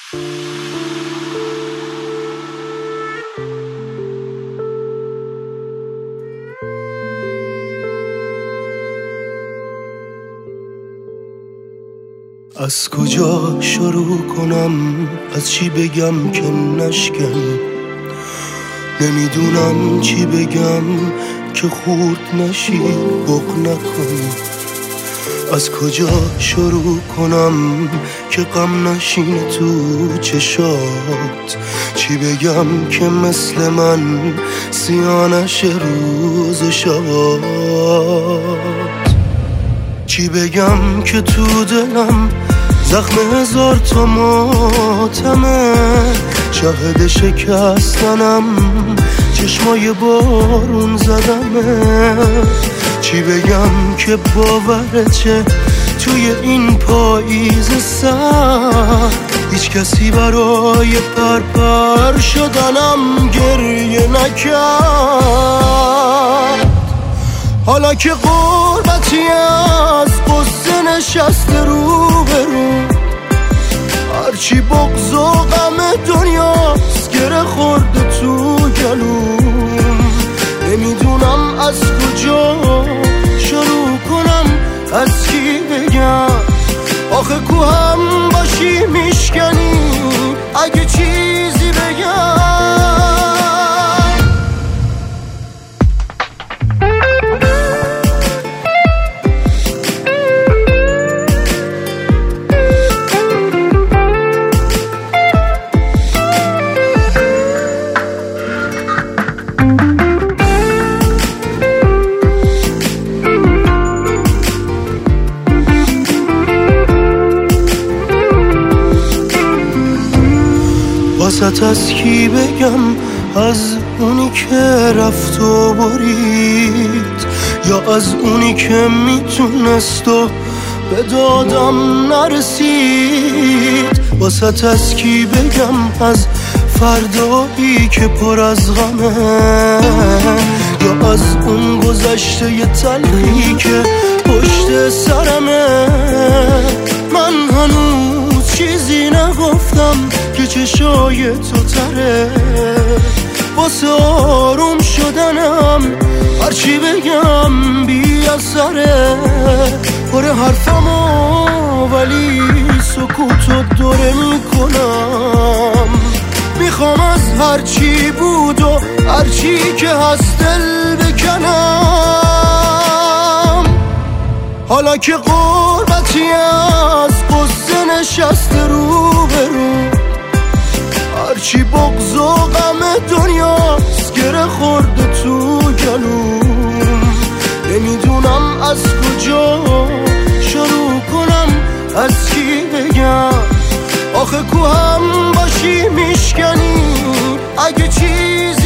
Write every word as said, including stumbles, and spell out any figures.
از کجا شروع کنم، از چی بگم که نشکنی، نمیدونم چی بگم که خورد نشی بغ نکنی. از کجا شروع کنم که غم نشینه تو چشات، چی بگم که مثل من سیانش روز شبات، چی بگم که تو دلم زخم هزار تا ماتمه، شاهد شکستنم چشمای بارون زدمه، چی بگم که باورت چه توی این پاییز سرد هیچ کسی برای پرپر شدنم گریه نکرد. حالا که غربتی از قصه نشسته رو برو، هرچی بغض و غم دنیاست گره خورده تو گلوم، نمیدونم از کجا شروع کنم، از کی بگم، آخه کو هم باشی میشکنی اگه چیزی بگم. واسط از کی بگم، از اونی که رفت و برید، یا از اونی که میتونست و به دادم نرسید. واسط از کی بگم، از فردایی که پر از غمه، یا از اون گذشته ی تلخی که پشت سرمه. من هنوز چیزی نگفتم که چشای تو تره، واسه آروم شدنم هرچی بگم بی اثره. پره حرفمو ولی سکوتو دوره میکنم، میخوام از هرچی بود و هرچی که هست دل بکنم. حالا که غربتی از قصه نشسته رو برو، هرچی بغض و غم دنیاست گره خورده تو گلوم، نمیدونم از کجا شروع کنم، از کی بگم، آخه کو هم باشی میشکنی اگه چیز